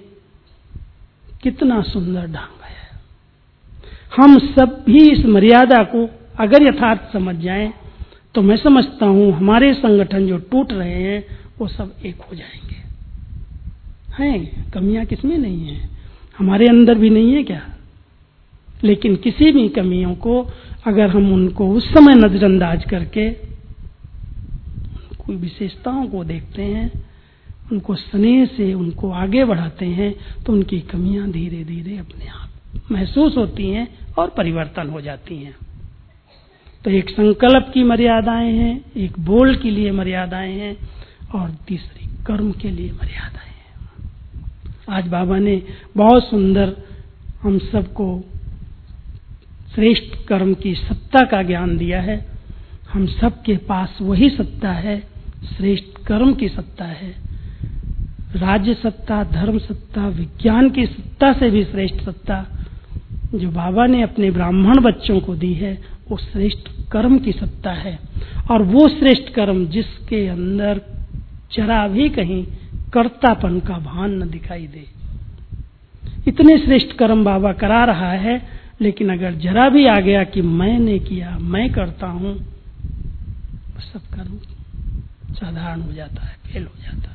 कितना सुंदर ढंग है। हम सब भी इस मर्यादा को अगर यथार्थ समझ जाएं तो मैं समझता हूं हमारे संगठन जो टूट रहे हैं वो सब एक हो जाएंगे। हैं कमियां किसमें नहीं है, हमारे अंदर भी नहीं है क्या। लेकिन किसी भी कमियों को अगर हम उनको उस समय नजरअंदाज करके कोई विशेषताओं को देखते हैं, उनको स्नेह से उनको आगे बढ़ाते हैं, तो उनकी कमियां धीरे धीरे अपने आप महसूस होती हैं और परिवर्तन हो जाती हैं। तो एक संकल्प की मर्यादाएं हैं, एक बोल के लिए मर्यादाएं हैं, और तीसरी कर्म के लिए मर्यादाएं हैं। आज बाबा ने बहुत सुंदर हम सबको श्रेष्ठ कर्म की सत्ता का ज्ञान दिया है। हम सबके पास वही सत्ता है, श्रेष्ठ कर्म की सत्ता है। राज्य सत्ता, धर्म सत्ता, विज्ञान की सत्ता से भी श्रेष्ठ सत्ता जो बाबा ने अपने ब्राह्मण बच्चों को दी है, वो श्रेष्ठ कर्म की सत्ता है। और वो श्रेष्ठ कर्म जिसके अंदर जरा भी कहीं कर्तापन का भान न दिखाई दे। इतने श्रेष्ठ कर्म बाबा करा रहा है, लेकिन अगर जरा भी आ गया कि मैंने किया, मैं करता हूं, सब कर्म साधारण हो जाता है, फेल हो जाता है।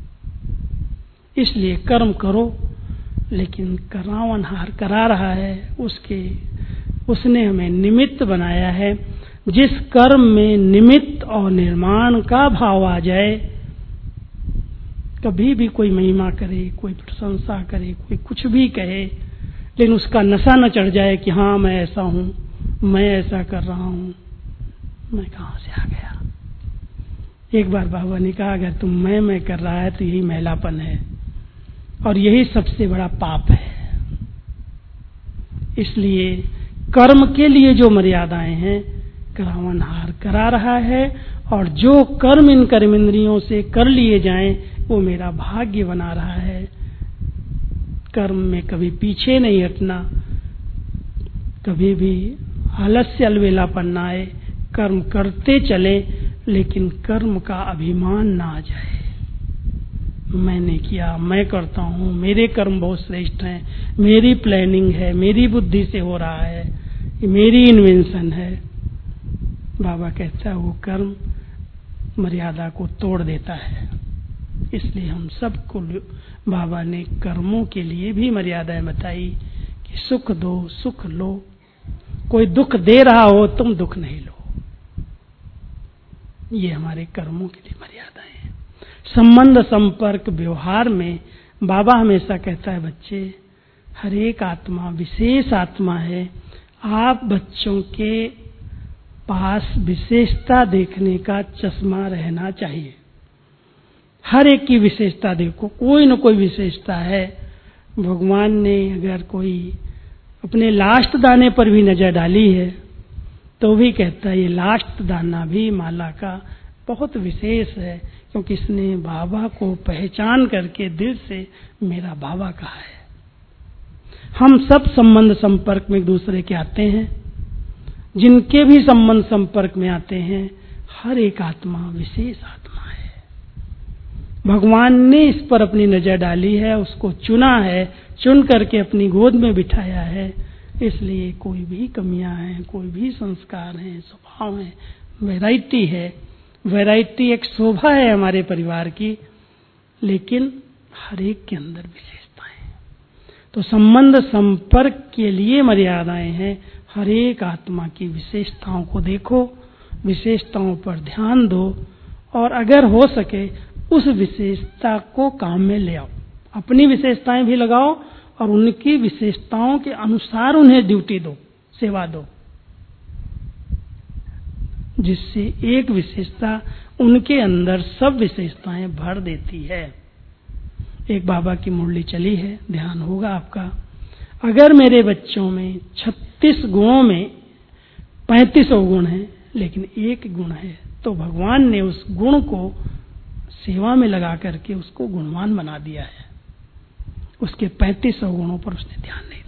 इसलिए कर्म करो, लेकिन करावनहार करा रहा है, उसके उसने हमें निमित्त बनाया है। जिस कर्म में निमित्त और निर्माण का भाव आ जाए, कभी भी कोई महिमा करे, कोई प्रशंसा करे, कोई कुछ भी कहे, लेकिन उसका नशा न चढ़ जाए कि हाँ मैं ऐसा हूं, मैं ऐसा कर रहा हूं, मैं कहां से आ गया। एक बार बाबा ने कहा, अगर तुम मैं मैं कर रहा है तो यही मैलापन है और यही सबसे बड़ा पाप है। इसलिए कर्म के लिए जो मर्यादाएं हैं करावनहार करा रहा है, और जो कर्म इन कर्मेंद्रियों से कर लिए जाएं वो मेरा भाग्य बना रहा है। कर्म में कभी पीछे नहीं हटना, कभी भी आलस्य अलवेलापन ना आए, कर्म करते चले लेकिन कर्म का अभिमान ना आ जाए। मैंने किया, मैं करता हूं, मेरे कर्म बहुत श्रेष्ठ हैं, मेरी प्लानिंग है, मेरी बुद्धि से हो रहा है, मेरी इन्वेंशन है। बाबा कहता है वो कर्म मर्यादा को तोड़ देता है। इसलिए हम सबको बाबा ने कर्मों के लिए भी मर्यादाएं बताई कि सुख दो, सुख लो। कोई दुख दे रहा हो तुम दुख नहीं लो। ये हमारे कर्मों के लिए मर्यादाएं हैं। संबंध संपर्क व्यवहार में बाबा हमेशा कहता है, बच्चे हर एक आत्मा विशेष आत्मा है। आप बच्चों के पास विशेषता देखने का चश्मा रहना चाहिए। हर एक की विशेषता देखो, कोई न कोई विशेषता है। भगवान ने अगर कोई अपने लास्ट दाने पर भी नजर डाली है तो भी कहता है ये लास्ट दाना भी माला का बहुत विशेष है, क्योंकि इसने बाबा को पहचान करके दिल से मेरा बाबा कहा है। हम सब संबंध संपर्क में एक दूसरे के आते हैं। जिनके भी संबंध संपर्क में आते हैं, हर एक आत्मा विशेष आत्मा है। भगवान ने इस पर अपनी नजर डाली है, उसको चुना है, चुन करके अपनी गोद में बिठाया है। इसलिए कोई भी कमियां हैं, कोई भी संस्कार हैं, स्वभाव हैं, वैरायटी है। वैरायटी एक शोभा है हमारे परिवार की, लेकिन हर एक के अंदर विशेषताएं। तो संबंध संपर्क के लिए मर्यादाएं हैं। हर एक आत्मा की विशेषताओं को देखो, विशेषताओं पर ध्यान दो, और अगर हो सके उस विशेषता को काम में ले आओ। अपनी विशेषताएं भी लगाओ और उनकी विशेषताओं के अनुसार उन्हें ड्यूटी दो, सेवा दो, जिससे एक विशेषता उनके अंदर सब विशेषताएं भर देती है। एक बाबा की मुरली चली है, ध्यान होगा आपका। अगर मेरे बच्चों में छत्तीस गुणों में पैंतीस गुण हैं लेकिन एक गुण है, तो भगवान ने उस गुण को सेवा में लगा करके उसको गुणवान बना दिया है। उसके पैंतीस गुणों पर उसने ध्यान नहीं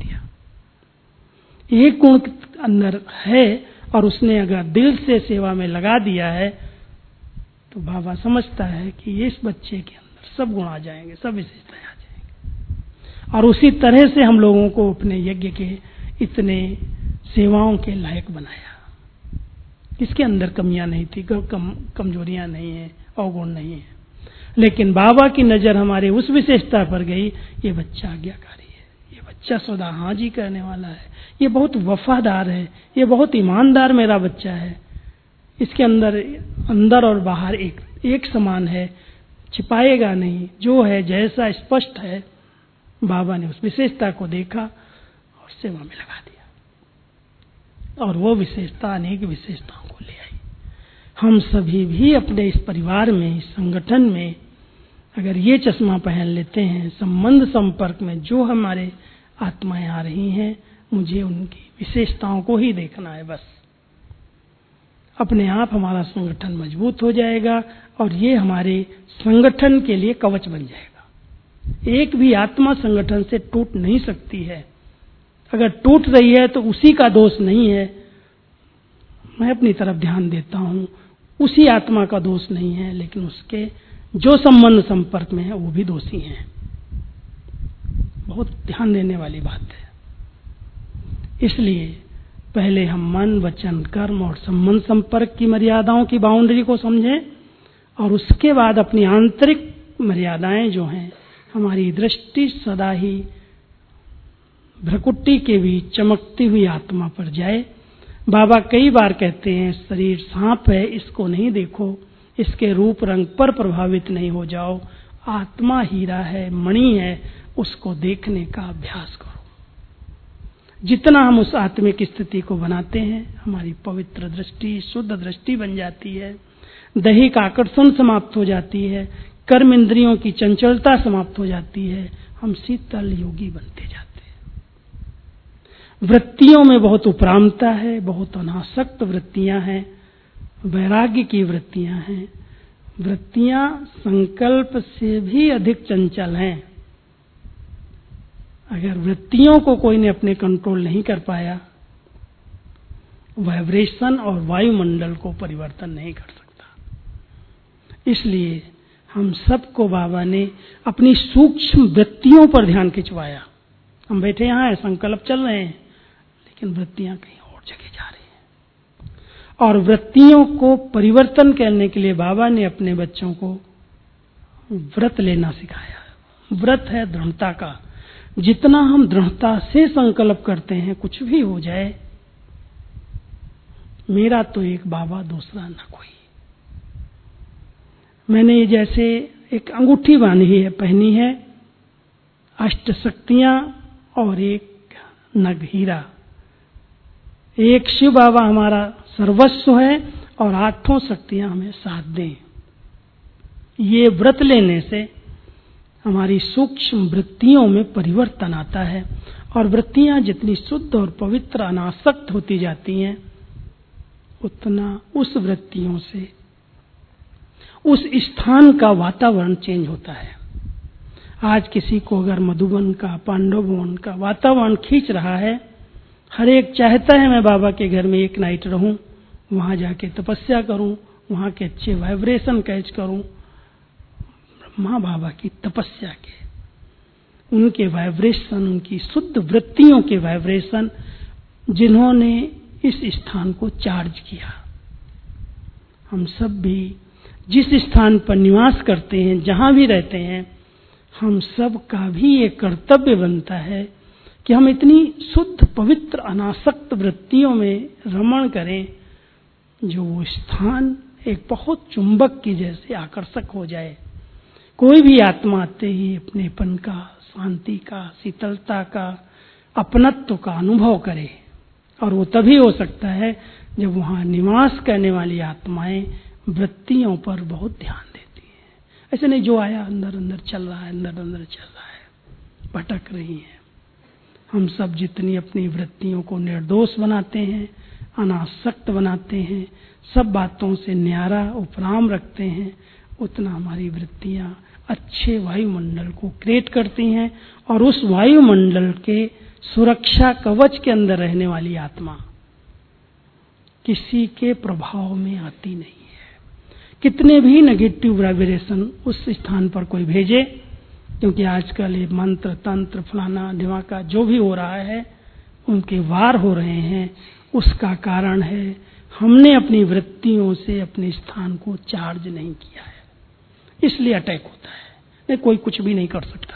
दिया। एक गुण अंदर है और उसने अगर दिल से सेवा में लगा दिया है तो बाबा समझता है कि इस बच्चे के अंदर सब गुण आ जाएंगे, सब विशेषताएं आ जाएंगे। और उसी तरह से हम लोगों को अपने यज्ञ के इतने सेवाओं के लायक बनाया। इसके अंदर कमियां नहीं थी, कम, कमजोरियां नहीं है, अवगुण नहीं है, लेकिन बाबा की नजर हमारे उस विशेषता पर गई, ये बच्चा आज्ञाकारी है, ये बच्चा सदा हाँ जी करने वाला है, ये बहुत वफादार है, ये बहुत ईमानदार मेरा बच्चा है, इसके अंदर अंदर और बाहर एक एक समान है, छिपाएगा नहीं, जो है जैसा स्पष्ट है। बाबा ने उस विशेषता को देखा और सेवा में लगा दिया, और वो विशेषता अनेक विशेषताओं को ले आई। हम सभी भी अपने इस परिवार में, इस संगठन में अगर ये चश्मा पहन लेते हैं, संबंध संपर्क में जो हमारे आत्माएं आ रही हैं, मुझे उनकी विशेषताओं को ही देखना है बस। अपने आप हमारा संगठन मजबूत हो जाएगा और ये हमारे संगठन के लिए कवच बन जाएगा। एक भी आत्मा संगठन से टूट नहीं सकती है। अगर टूट रही है तो उसी का दोष नहीं है, मैं अपनी तरफ ध्यान देता हूं, उसी आत्मा का दोष नहीं है, लेकिन उसके जो संबंध संपर्क में है वो भी दोषी हैं। बहुत ध्यान देने वाली बात है। इसलिए पहले हम मन, वचन, कर्म और संबंध संपर्क की मर्यादाओं की बाउंड्री को समझें, और उसके बाद अपनी आंतरिक मर्यादाएं जो हैं, हमारी दृष्टि सदा ही भ्रकुटी के बीच चमकती हुई आत्मा पर जाए। बाबा कई बार कहते हैं, शरीर सांप है, इसको नहीं देखो, इसके रूप रंग पर प्रभावित नहीं हो जाओ, आत्मा हीरा है, मणि है, उसको देखने का अभ्यास करो। जितना हम उस आत्मिक स्थिति को बनाते हैं, हमारी पवित्र दृष्टि, शुद्ध दृष्टि बन जाती है, दैहिक आकर्षण समाप्त हो जाती है, कर्म इंद्रियों की चंचलता समाप्त हो जाती है, हम शीतल योगी बनते जाते हैं। वृत्तियों में बहुत उपरामता है, बहुत अनासक्त वृत्तियां हैं, वैराग्य की वृत्तियां हैं। वृत्तियां संकल्प से भी अधिक चंचल हैं। अगर वृत्तियों को कोई ने अपने कंट्रोल नहीं कर पाया, वाइब्रेशन और वायुमंडल को परिवर्तन नहीं कर सकता। इसलिए हम सबको बाबा ने अपनी सूक्ष्म वृत्तियों पर ध्यान खिंचवाया। हम बैठे यहाँ हैं, संकल्प चल रहे हैं, लेकिन वृत्तियां कहीं और जगह जा रही हैं। और वृत्तियों को परिवर्तन करने के लिए बाबा ने अपने बच्चों को व्रत लेना सिखाया। व्रत है दृढ़ता का। जितना हम दृढ़ता से संकल्प करते हैं, कुछ भी हो जाए, मेरा तो एक बाबा, दूसरा न कोई। मैंने जैसे एक अंगूठी बांधी है, पहनी है, अष्ट शक्तियां और एक नग हीरा। एक शिव बाबा हमारा सर्वस्व है और आठों शक्तियां हमें साथ दें। ये व्रत लेने से हमारी सूक्ष्म वृत्तियों में परिवर्तन आता है, और वृत्तियां जितनी शुद्ध और पवित्र अनासक्त होती जाती हैं, उतना उस वृत्तियों से उस स्थान का वातावरण चेंज होता है। आज किसी को अगर मधुबन का, पांडववन का वातावरण खींच रहा है, हर एक चाहता है मैं बाबा के घर में एक नाइट रहूं, वहां जाके तपस्या करूं, वहां के अच्छे वाइब्रेशन कैच करूं। ब्रह्मा बाबा की तपस्या के, उनके वाइब्रेशन, उनकी शुद्ध वृत्तियों के वाइब्रेशन, जिन्होंने इस स्थान को चार्ज किया। हम सब भी जिस स्थान पर निवास करते हैं, जहां भी रहते हैं, हम सब का भी एक कर्तव्य बनता है कि हम इतनी शुद्ध पवित्र अनासक्त वृत्तियों में रमण करें, जो वो स्थान एक बहुत चुंबक की जैसे आकर्षक हो जाए। कोई भी आत्मा आते ही अपनेपन का, शांति का, शीतलता का, अपनत्व का अनुभव करे। और वो तभी हो सकता है जब वहां निवास करने वाली आत्माएं वृत्तियों पर बहुत ध्यान देती हैं। ऐसे नहीं जो आया अंदर अंदर चल रहा है, अंदर अंदर चल रहा है, भटक रही है। हम सब जितनी अपनी वृत्तियों को निर्दोष बनाते हैं, अनासक्त बनाते हैं, सब बातों से न्यारा उपराम रखते हैं, उतना हमारी वृत्तियां अच्छे वायुमंडल को क्रिएट करती हैं। और उस वायुमंडल के सुरक्षा कवच के अंदर रहने वाली आत्मा किसी के प्रभाव में आती नहीं है। कितने भी नेगेटिव वाइब्रेशन उस स्थान पर कोई भेजे, क्योंकि आजकल ये मंत्र तंत्र फलाना ढिमाका जो भी हो रहा है, उनके वार हो रहे हैं, उसका कारण है हमने अपनी वृत्तियों से अपने स्थान को चार्ज नहीं किया है, इसलिए अटैक होता है। नहीं, कोई कुछ भी नहीं कर सकता।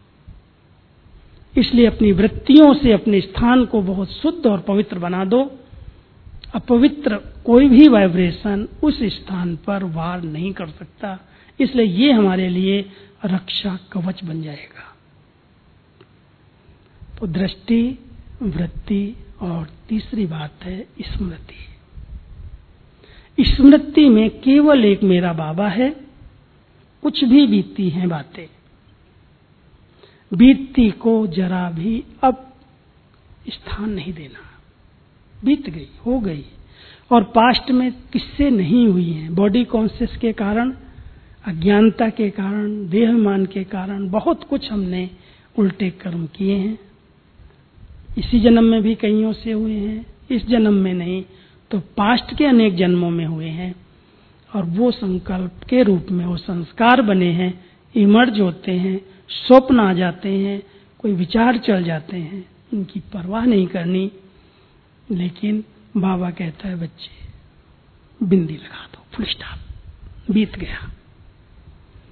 इसलिए अपनी वृत्तियों से अपने स्थान को बहुत शुद्ध और पवित्र बना दो। अपवित्र कोई भी वाइब्रेशन उस स्थान पर वार नहीं कर सकता। इसलिए ये हमारे लिए रक्षा कवच बन जाएगा। तो दृष्टि, वृत्ति और तीसरी बात है स्मृति। स्मृति में केवल एक मेरा बाबा है। कुछ भी बीती हैं बातें, बीतती को जरा भी अब स्थान नहीं देना। बीत गई, हो गई। और पास्ट में किससे नहीं हुई हैं। बॉडी कॉन्शियस के कारण, अज्ञानता के कारण, देहमान के कारण बहुत कुछ हमने उल्टे कर्म किए हैं। इसी जन्म में भी कईयों से हुए हैं, इस जन्म में नहीं तो पास्ट के अनेक जन्मों में हुए हैं। और वो संकल्प के रूप में वो संस्कार बने हैं, इमर्ज होते हैं, स्वप्न आ जाते हैं, कोई विचार चल जाते हैं, उनकी परवाह नहीं करनी। लेकिन बाबा कहता है बच्चे बिंदी लगा दो, फुल स्टॉप, बीत गया।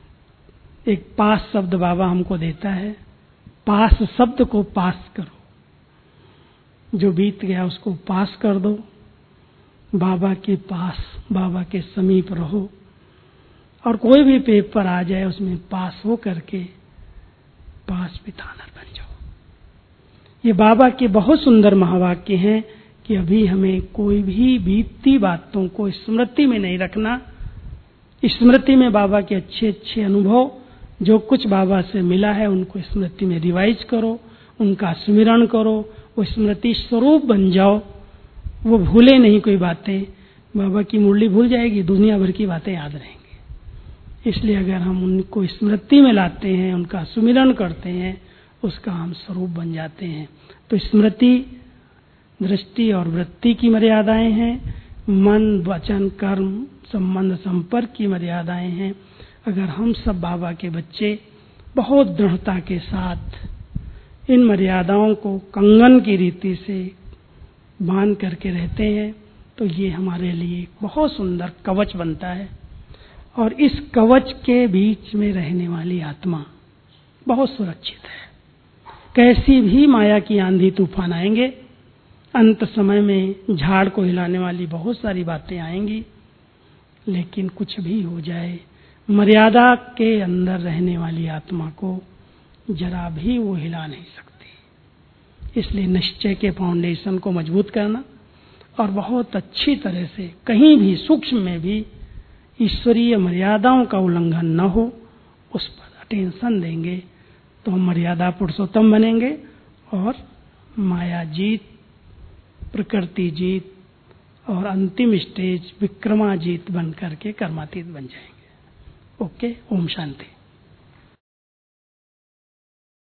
एक पास शब्द बाबा हमको देता है, पास शब्द को पास करो, जो बीत गया उसको पास कर दो, बाबा के पास, बाबा के समीप रहो, और कोई भी पेपर आ जाए उसमें पास हो करके पास बिठानर बन जाओ। ये बाबा के बहुत सुंदर महावाक्य हैं कि अभी हमें कोई भी बीतती बातों को स्मृति में नहीं रखना। स्मृति में बाबा के अच्छे अच्छे अनुभव, जो कुछ बाबा से मिला है, उनको स्मृति में रिवाइज करो, उनका स्मरण करो, वो स्मृति स्वरूप बन जाओ। वो भूले नहीं कोई बातें, बाबा की मुरली भूल जाएगी, दुनिया भर की बातें याद रहेंगी। इसलिए अगर हम उनको स्मृति में लाते हैं, उनका सुमिरन करते हैं, उसका हम स्वरूप बन जाते हैं। तो स्मृति दृष्टि और वृत्ति की मर्यादाएं हैं, मन वचन कर्म संबंध संपर्क की मर्यादाएं हैं। अगर हम सब बाबा के बच्चे बहुत दृढ़ता के साथ इन मर्यादाओं को कंगन की रीति से बांध करके रहते हैं, तो ये हमारे लिए बहुत सुंदर कवच बनता है। और इस कवच के बीच में रहने वाली आत्मा बहुत सुरक्षित है। कैसी भी माया की आंधी तूफान आएंगे, अंत समय में झाड़ को हिलाने वाली बहुत सारी बातें आएंगी, लेकिन कुछ भी हो जाए, मर्यादा के अंदर रहने वाली आत्मा को जरा भी वो हिला नहीं सकती। इसलिए निश्चय के फाउंडेशन को मजबूत करना और बहुत अच्छी तरह से कहीं भी सूक्ष्म में भी ईश्वरीय मर्यादाओं का उल्लंघन न हो, उस पर अटेंशन देंगे तो हम मर्यादा पुरुषोत्तम बनेंगे और माया जीत, प्रकृति जीत और अंतिम स्टेज विक्रमा जीत बन करके कर्मातीत बन जाएंगे। ओके, ओम शांति।